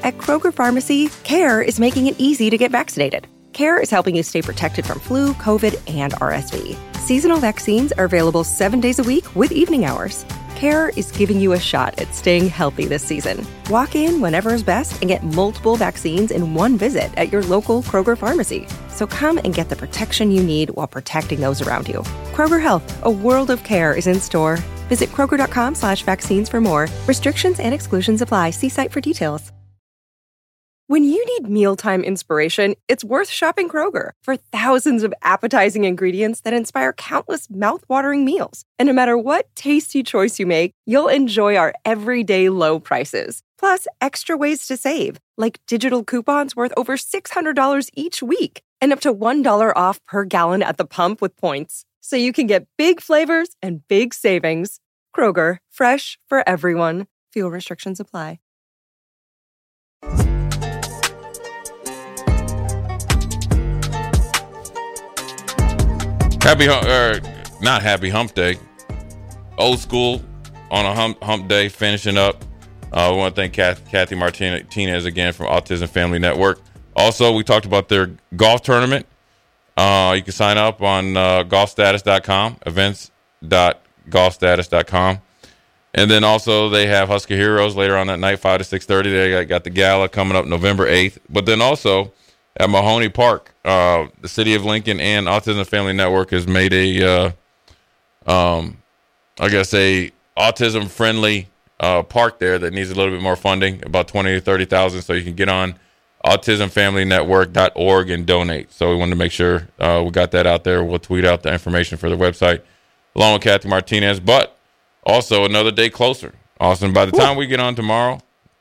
At Kroger Pharmacy, CARE is making it easy to get vaccinated. CARE is helping you stay protected from flu, COVID, and RSV. Seasonal vaccines are available 7 days a week with evening hours. CARE is giving you a shot at staying healthy this season. Walk in whenever is best and get multiple vaccines in one visit at your local Kroger pharmacy. So come and get the protection you need while protecting those around you. Kroger Health, a world of care is in store. Visit Kroger.com/vaccines for more. Restrictions and exclusions apply. See site for details. When you need mealtime inspiration, it's worth shopping Kroger for thousands of appetizing ingredients that inspire countless mouth-watering meals. And no matter what tasty choice you make, you'll enjoy our everyday low prices. Plus, extra ways to save, like digital coupons worth over $600 each week and up to $1 off per gallon at the pump with points. So you can get big flavors and big savings. Kroger, fresh for everyone. Fuel restrictions apply. Not happy hump day. Old school on a hump day, finishing up. We want to thank Kathy Martinez again from Autism Family Network. Also, we talked about their golf tournament. You can sign up on golfstatus.com, events.golfstatus.com. And then also they have Husker Heroes later on that night, 5 to 6:30. They got the gala coming up November 8th. But then also at Mahoney Park, the City of Lincoln and Autism Family Network has made a autism-friendly park there that needs a little bit more funding, about $20,000 to $30,000, so you can get on autismfamilynetwork.org and donate. So we wanted to make sure we got that out there. We'll tweet out the information for the website along with Kathy Martinez, but also another day closer. Austin, by the time we get on tomorrow,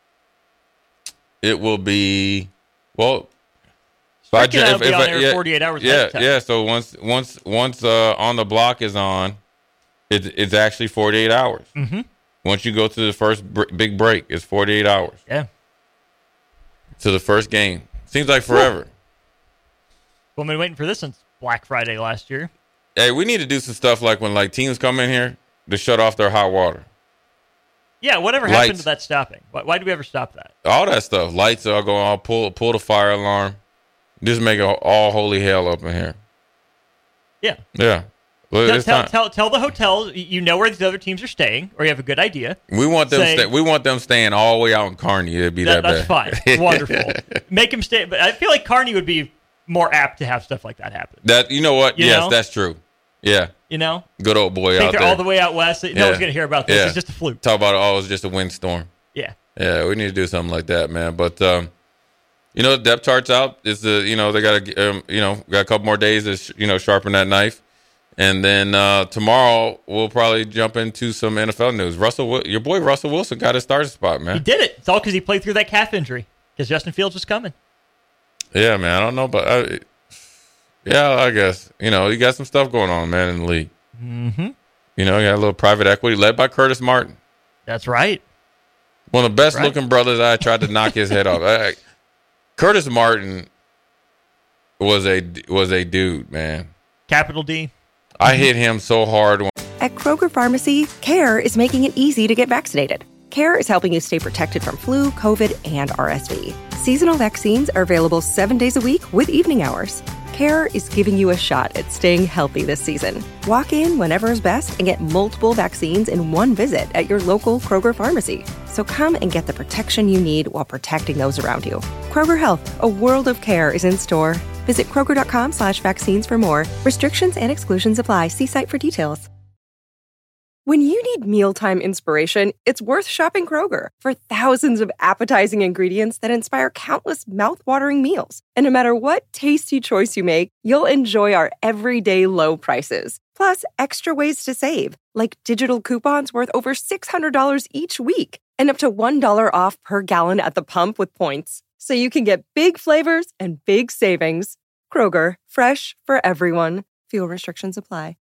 it will be, well, It'll be on air 48 hours later. Yeah. So once On the Block is on, it's actually 48 hours. Mm-hmm. Once you go to the first big break, it's 48 hours. Yeah. To the first game. Seems like forever. Well, I've been waiting for this since Black Friday last year. Hey, we need to do some stuff like when teams come in here to shut off their hot water. Yeah, whatever happened to that stopping? Why do we ever stop that? All that stuff. Lights are going on, pull the fire alarm. Just make it all holy hell up in here. Yeah. Yeah. Well, tell the hotel you know where these other teams are staying, or you have a good idea. We want them staying all the way out in Kearney. It'd be that bad. That's fine. Wonderful. Make them stay. But I feel like Kearney would be more apt to have stuff like that happen. You know what? Yes, that's true. Yeah. You know? Good old boy out there. They're all the way out west. No one's going to hear about this. It's just a fluke. Talk about it. It's just a windstorm. Yeah. Yeah, we need to do something like that, man. But the depth chart's out. It's they got got a couple more days to sharpen that knife, and then tomorrow we'll probably jump into some NFL news. Your boy Russell Wilson got his starting spot, man. He did it. It's all because he played through that calf injury because Justin Fields was coming. Yeah, man. I don't know, but I guess you got some stuff going on, man, in the league. Mm-hmm. You got a little private equity led by Curtis Martin. That's right. One of the best looking brothers. I tried to knock his head off. Curtis Martin was a dude, man. Capital D. I hit him so hard. At Kroger Pharmacy, CARE is making it easy to get vaccinated. CARE is helping you stay protected from flu, COVID, and RSV. Seasonal vaccines are available 7 days a week with evening hours. CARE is giving you a shot at staying healthy this season. Walk in whenever is best and get multiple vaccines in one visit at your local Kroger pharmacy. So come and get the protection you need while protecting those around you. Kroger Health, a world of care is in store. Visit Kroger.com/vaccines for more. Restrictions and exclusions apply. See site for details. When you need mealtime inspiration, it's worth shopping Kroger for thousands of appetizing ingredients that inspire countless mouth-watering meals. And no matter what tasty choice you make, you'll enjoy our everyday low prices. Plus, extra ways to save, like digital coupons worth over $600 each week and up to $1 off per gallon at the pump with points. So you can get big flavors and big savings. Kroger, fresh for everyone. Fuel restrictions apply.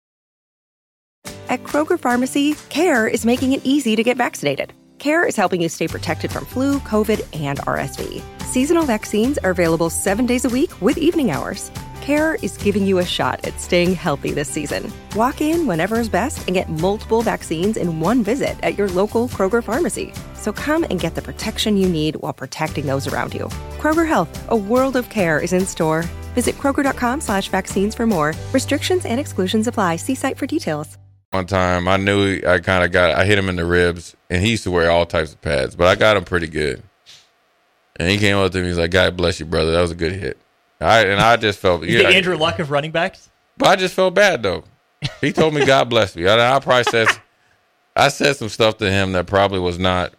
At Kroger Pharmacy, CARE is making it easy to get vaccinated. CARE is helping you stay protected from flu, COVID, and RSV. Seasonal vaccines are available 7 days a week with evening hours. CARE is giving you a shot at staying healthy this season. Walk in whenever is best and get multiple vaccines in one visit at your local Kroger pharmacy. So come and get the protection you need while protecting those around you. Kroger Health, a world of care is in store. Visit Kroger.com/vaccines for more. Restrictions and exclusions apply. See site for details. One time, I knew I hit him in the ribs, and he used to wear all types of pads, but I got him pretty good. And he came up to me, he's like, "God bless you, brother. That was a good hit." I just felt the Andrew Luck of running backs. But I just felt bad though. He told me, "God bless me." I probably said some stuff to him that probably was not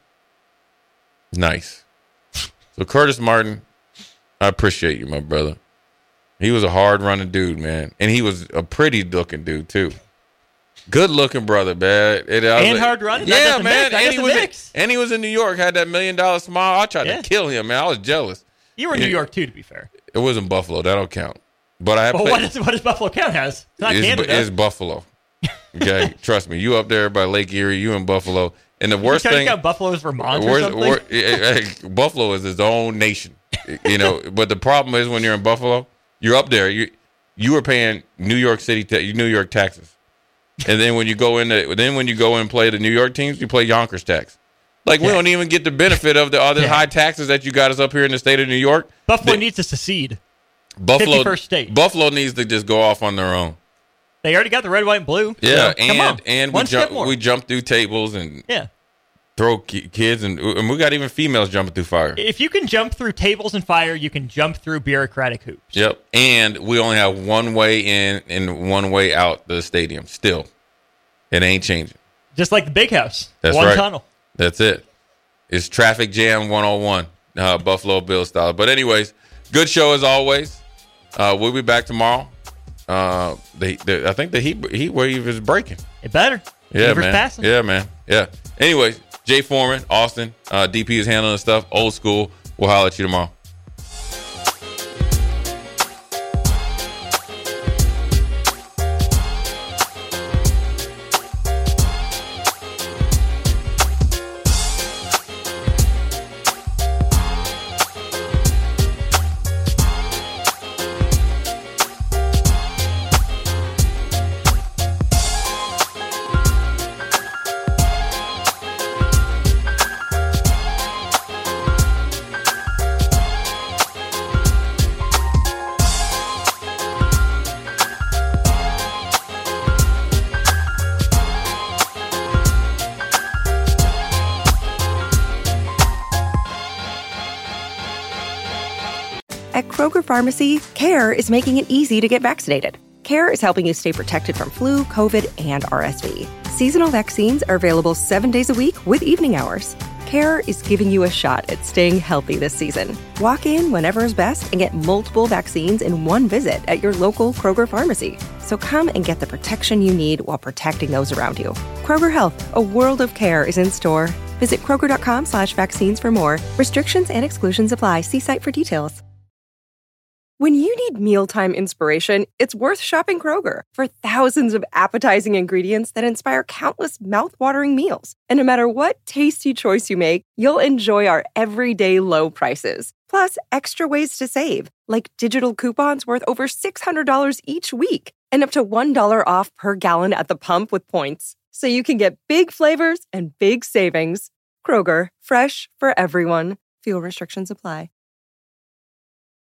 nice. So Curtis Martin, I appreciate you, my brother. He was a hard running dude, man, and he was a pretty looking dude too. Good looking brother, man. And hard running. Yeah, man. And he was in New York, had that $1 million smile. I tried to kill him, man. I was jealous. You were in New York too, to be fair. It wasn't Buffalo. That don't count. But I have. Well, what does Buffalo count as? It's not Canada. It's Buffalo. Okay, trust me. You up there by Lake Erie. You in Buffalo. And the worst thing. You Buffalo is Vermont or something. Buffalo is its own nation. But the problem is when you're in Buffalo, you're up there. You are paying New York City, New York taxes. And then when you go in and play the New York teams, you play Yonkers tax. We don't even get the benefit of all the high taxes that you got us up here in the state of New York. Buffalo needs to secede. 51st state. Buffalo needs to just go off on their own. They already got the red, white, and blue. Yeah, so, and we jump through tables and throw kids, and we got even females jumping through fire. If you can jump through tables and fire, you can jump through bureaucratic hoops. Yep, and we only have one way in and one way out the stadium. Still, it ain't changing. Just like the Big House. That's one right. tunnel. That's it. It's traffic jam 101, Buffalo Bills style. But anyways, good show as always. We'll be back tomorrow. I think the heat wave is breaking. It better. Yeah, Weaver's man. passing. Yeah, man. Yeah. Anyways, Jay Foreman, Austin, DP is handling the stuff. Old school. We'll holler at you tomorrow. At Kroger Pharmacy, CARE is making it easy to get vaccinated. CARE is helping you stay protected from flu, COVID, and RSV. Seasonal vaccines are available 7 days a week with evening hours. CARE is giving you a shot at staying healthy this season. Walk in whenever is best and get multiple vaccines in one visit at your local Kroger pharmacy. So come and get the protection you need while protecting those around you. Kroger Health, a world of care is in store. Visit Kroger.com/vaccines for more. Restrictions and exclusions apply. See site for details. When you need mealtime inspiration, it's worth shopping Kroger for thousands of appetizing ingredients that inspire countless mouth-watering meals. And no matter what tasty choice you make, you'll enjoy our everyday low prices. Plus, extra ways to save, like digital coupons worth over $600 each week and up to $1 off per gallon at the pump with points. So you can get big flavors and big savings. Kroger, fresh for everyone. Fuel restrictions apply.